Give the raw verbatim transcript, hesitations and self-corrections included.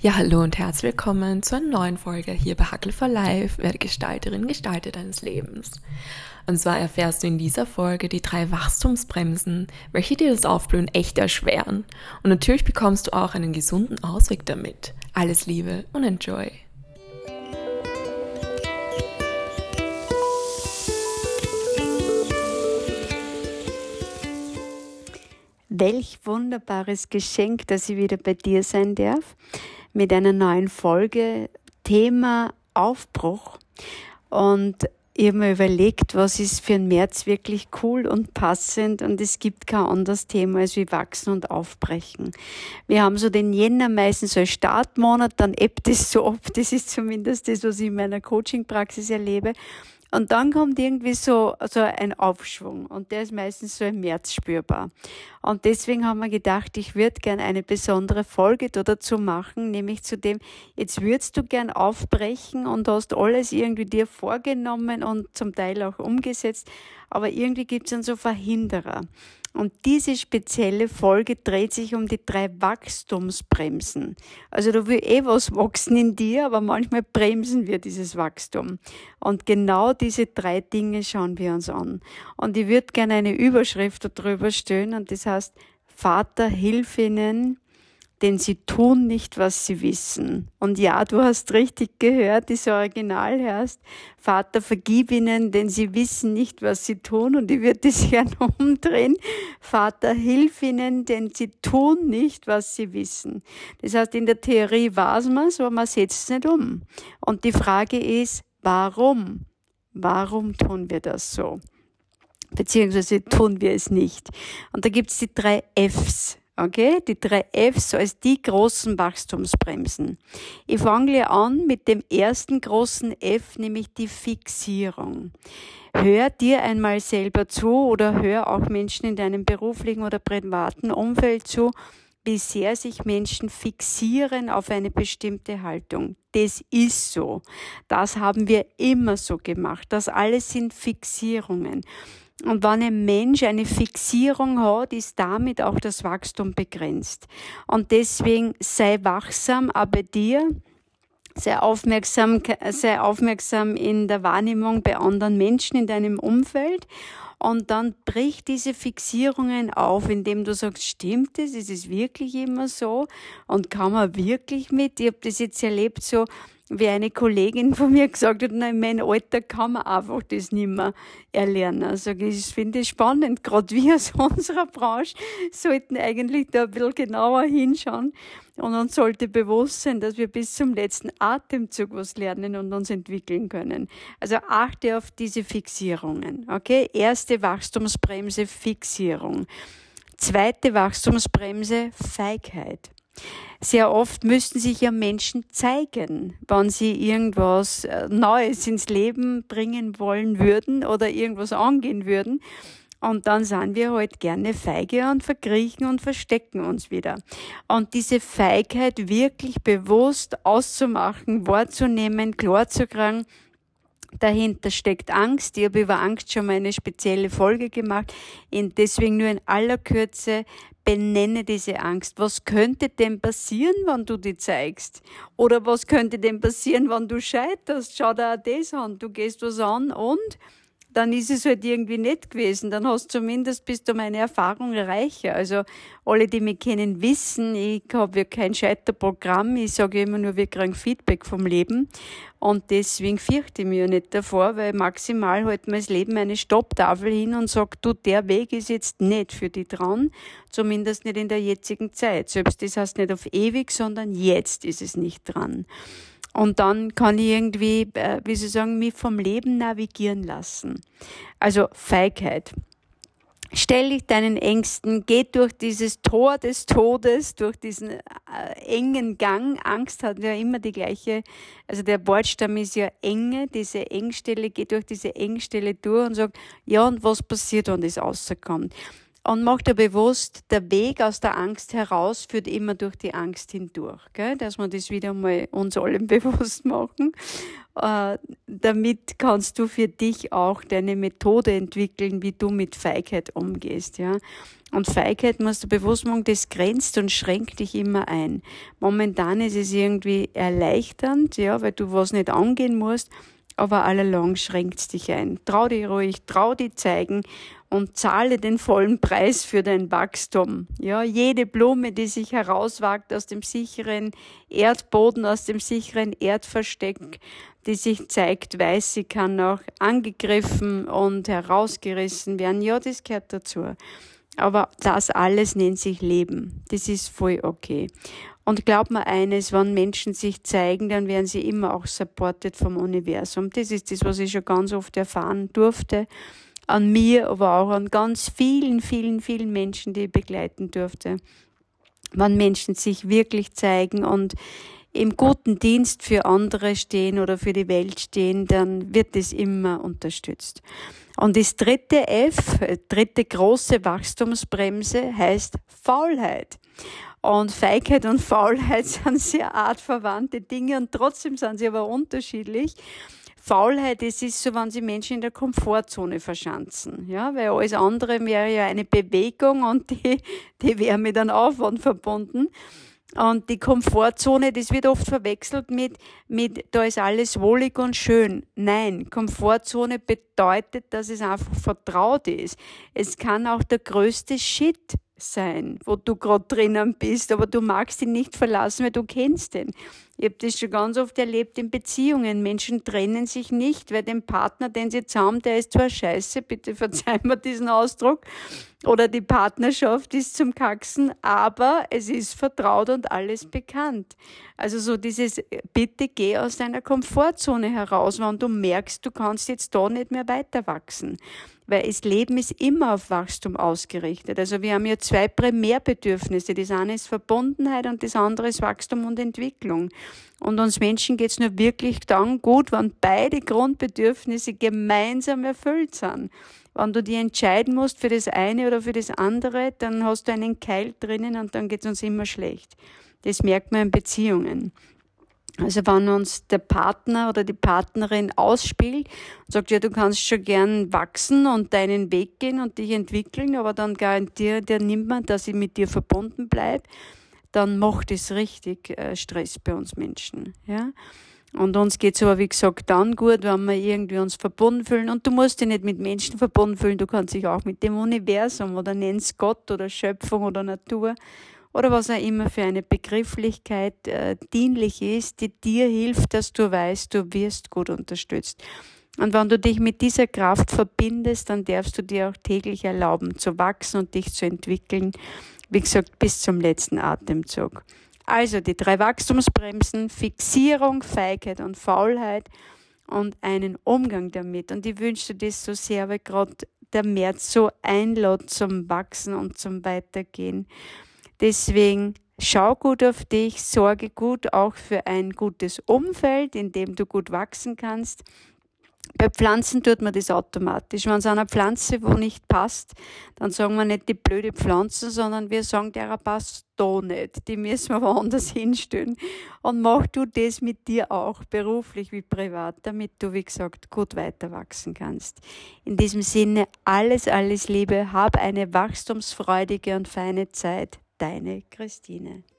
Ja, hallo und herzlich willkommen zu einer neuen Folge hier bei Hackel for Life, werde Gestalterin, Gestalter deines Lebens. Und zwar erfährst du in dieser Folge die drei Wachstumsbremsen, welche dir das Aufblühen echt erschweren. Und natürlich bekommst du auch einen gesunden Ausweg damit. Alles Liebe und enjoy! Welch wunderbares Geschenk, dass ich wieder bei dir sein darf, mit einer neuen Folge, Thema Aufbruch. Und ich habe mir überlegt, was ist für den März wirklich cool und passend, und es gibt kein anderes Thema als wie wachsen und aufbrechen. Wir haben so den Jänner meistens so als Startmonat, dann ebbt es so ab, das ist zumindest das, was ich in meiner Coaching-Praxis erlebe. Und dann kommt irgendwie so, so ein Aufschwung, und der ist meistens so im März spürbar. Und deswegen haben wir gedacht, ich würde gern eine besondere Folge dazu machen, nämlich zu dem, jetzt würdest du gern aufbrechen und hast alles irgendwie dir vorgenommen und zum Teil auch umgesetzt, aber irgendwie gibt es dann so Verhinderer. Und diese spezielle Folge dreht sich um die drei Wachstumsbremsen. Also da will eh was wachsen in dir, aber manchmal bremsen wir dieses Wachstum. Und genau diese drei Dinge schauen wir uns an. Und ich würde gerne eine Überschrift darüber stellen, und das heißt: Vater, hilf ihnen, denn sie tun nicht, was sie wissen. Und ja, du hast richtig gehört, das Original heißt: Vater, vergib ihnen, denn sie wissen nicht, was sie tun. Und ich würde das gerne umdrehen: Vater, hilf ihnen, denn sie tun nicht, was sie wissen. Das heißt, in der Theorie weiß man es, aber man setzt es nicht um. Und die Frage ist, warum? Warum tun wir das so? Beziehungsweise tun wir es nicht. Und da gibt es die drei Fs. Okay, die drei Fs als die großen Wachstumsbremsen. Ich fange an mit dem ersten großen F, nämlich die Fixierung. Hör dir einmal selber zu oder hör auch Menschen in deinem beruflichen oder privaten Umfeld zu, wie sehr sich Menschen fixieren auf eine bestimmte Haltung. Das ist so. Das haben wir immer so gemacht. Das alles sind Fixierungen. Und wenn ein Mensch eine Fixierung hat, ist damit auch das Wachstum begrenzt. Und deswegen sei wachsam, auch bei dir, sei aufmerksam, sei aufmerksam in der Wahrnehmung bei anderen Menschen in deinem Umfeld. Und dann brich diese Fixierungen auf, indem du sagst, stimmt es, ist es wirklich immer so? Und kann man wirklich mit? Ich habe das jetzt erlebt, so wie eine Kollegin von mir gesagt hat, nein, in meinem Alter kann man einfach das nicht mehr erlernen. Also ich finde es spannend, gerade wir aus unserer Branche sollten eigentlich da ein bisschen genauer hinschauen, und uns sollte bewusst sein, dass wir bis zum letzten Atemzug was lernen und uns entwickeln können. Also achte auf diese Fixierungen. Okay? Erste Wachstumsbremse, Fixierung. Zweite Wachstumsbremse, Feigheit. Sehr oft müssten sich ja Menschen zeigen, wenn sie irgendwas Neues ins Leben bringen wollen würden oder irgendwas angehen würden. Und dann sind wir halt gerne feige und verkriechen und verstecken uns wieder. Und diese Feigheit wirklich bewusst auszumachen, wahrzunehmen, klarzukriegen, dahinter steckt Angst. Ich habe über Angst schon mal eine spezielle Folge gemacht. Und deswegen nur in aller Kürze: benenne diese Angst. Was könnte denn passieren, wenn du die zeigst? Oder was könnte denn passieren, wenn du scheiterst? Schau dir auch das an. Du gehst was an und dann ist es halt irgendwie nicht gewesen. Dann hast du zumindest, bist du meine Erfahrung reicher. Also alle, die mich kennen, wissen, ich habe ja kein Scheiterprogramm. Ich sage immer nur, wir kriegen Feedback vom Leben. Und deswegen fürchte ich mich ja nicht davor, weil maximal halt mir das Leben eine Stopptafel hin und sagt, du, der Weg ist jetzt nicht für dich dran. Zumindest nicht in der jetzigen Zeit. Selbst das heißt nicht auf ewig, sondern jetzt ist es nicht dran. Und dann kann ich irgendwie, äh, wie Sie sagen, mich vom Leben navigieren lassen. Also Feigheit. Stell dich deinen Ängsten, geh durch dieses Tor des Todes, durch diesen äh, engen Gang. Angst hat ja immer die gleiche, also der Wortstamm ist ja Enge, diese Engstelle, geh durch diese Engstelle durch und sag, ja, und was passiert, wenn das rauskommt? Und mach dir bewusst, der Weg aus der Angst heraus führt immer durch die Angst hindurch, gell? Dass wir das wieder mal uns allen bewusst machen. Äh, damit kannst du für dich auch deine Methode entwickeln, wie du mit Feigheit umgehst, ja. Und Feigheit musst du bewusst machen, das grenzt und schränkt dich immer ein. Momentan ist es irgendwie erleichternd, ja, weil du was nicht angehen musst, aber allalong schränkt es dich ein. Trau dich ruhig, trau dich zeigen und zahle den vollen Preis für dein Wachstum. Ja, jede Blume, die sich herauswagt aus dem sicheren Erdboden, aus dem sicheren Erdversteck, die sich zeigt, weiß, sie kann auch angegriffen und herausgerissen werden. Ja, das gehört dazu. Aber das alles nennt sich Leben. Das ist voll okay. Und glaub mir eines, wenn Menschen sich zeigen, dann werden sie immer auch supported vom Universum. Das ist das, was ich schon ganz oft erfahren durfte. An mir, aber auch an ganz vielen, vielen, vielen Menschen, die ich begleiten durfte. Wenn Menschen sich wirklich zeigen und im guten Dienst für andere stehen oder für die Welt stehen, dann wird es immer unterstützt. Und das dritte F, dritte große Wachstumsbremse heißt Faulheit. Und Feigheit und Faulheit sind sehr artverwandte Dinge und trotzdem sind sie aber unterschiedlich. Faulheit, es ist so, wenn sie Menschen in der Komfortzone verschanzen, ja, weil alles andere wäre ja eine Bewegung und die, die wäre mit einem Aufwand verbunden. Und die Komfortzone, das wird oft verwechselt mit, mit, da ist alles wohlig und schön. Nein, Komfortzone bedeutet, dass es einfach vertraut ist. Es kann auch der größte Shit sein, wo du gerade drinnen bist, aber du magst ihn nicht verlassen, weil du kennst ihn. Ich habe das schon ganz oft erlebt in Beziehungen. Menschen trennen sich nicht, weil den Partner, den sie zusammen, der ist zwar scheiße, bitte verzeih mir diesen Ausdruck, oder die Partnerschaft ist zum Kacksen, aber es ist vertraut und alles bekannt. Also so dieses, bitte geh aus deiner Komfortzone heraus, wenn du merkst, du kannst jetzt da nicht mehr weiter wachsen. Weil das Leben ist immer auf Wachstum ausgerichtet. Also wir haben ja zwei Primärbedürfnisse. Das eine ist Verbundenheit und das andere ist Wachstum und Entwicklung. Und uns Menschen geht es nur wirklich dann gut, wenn beide Grundbedürfnisse gemeinsam erfüllt sind. Wenn du dich entscheiden musst für das eine oder für das andere, dann hast du einen Keil drinnen und dann geht es uns immer schlecht. Das merkt man in Beziehungen. Also wenn uns der Partner oder die Partnerin ausspielt und sagt, ja, du kannst schon gern wachsen und deinen Weg gehen und dich entwickeln, aber dann garantiert der niemand, dass ich mit dir verbunden bleibe, dann macht es richtig äh, Stress bei uns Menschen. Ja? Und uns geht's aber, wie gesagt, dann gut, wenn wir irgendwie uns verbunden fühlen. Und du musst dich nicht mit Menschen verbunden fühlen, du kannst dich auch mit dem Universum oder nenn's Gott oder Schöpfung oder Natur oder was auch immer für eine Begrifflichkeit äh, dienlich ist, die dir hilft, dass du weißt, du wirst gut unterstützt. Und wenn du dich mit dieser Kraft verbindest, dann darfst du dir auch täglich erlauben, zu wachsen und dich zu entwickeln, wie gesagt, bis zum letzten Atemzug. Also die drei Wachstumsbremsen, Fixierung, Feigheit und Faulheit und einen Umgang damit. Und ich wünsche dir das so sehr, weil gerade der März so einlädt zum Wachsen und zum Weitergehen. Deswegen schau gut auf dich, sorge gut auch für ein gutes Umfeld, in dem du gut wachsen kannst. Bei Pflanzen tut man das automatisch. Wenn es einer Pflanze wo nicht passt, dann sagen wir nicht die blöde Pflanze, sondern wir sagen, der passt da nicht. Die müssen wir woanders hinstellen. Und mach du das mit dir auch, beruflich wie privat, damit du, wie gesagt, gut weiter wachsen kannst. In diesem Sinne, alles, alles Liebe, hab eine wachstumsfreudige und feine Zeit. Deine Christine.